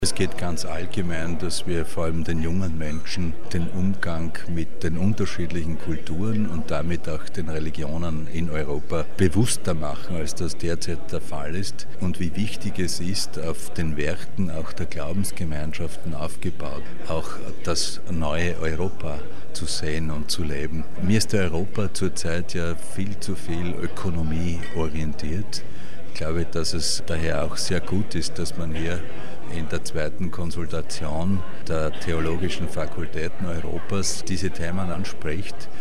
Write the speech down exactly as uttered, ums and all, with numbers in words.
Es geht ganz allgemein, dass wir vor allem den jungen Menschen den Umgang mit den unterschiedlichen Kulturen und damit auch den Religionen in Europa bewusster machen, als das derzeit der Fall ist, und wie wichtig es ist, auf den Werten auch der Glaubensgemeinschaften aufgebaut, auch das neue Europa zu sehen und zu leben. Mir ist Europa zurzeit ja viel zu viel ökonomieorientiert. Ich glaube, dass es daher auch sehr gut ist, dass man hier in der zweiten Konsultation der theologischen Fakultäten Europas diese Themen anspricht.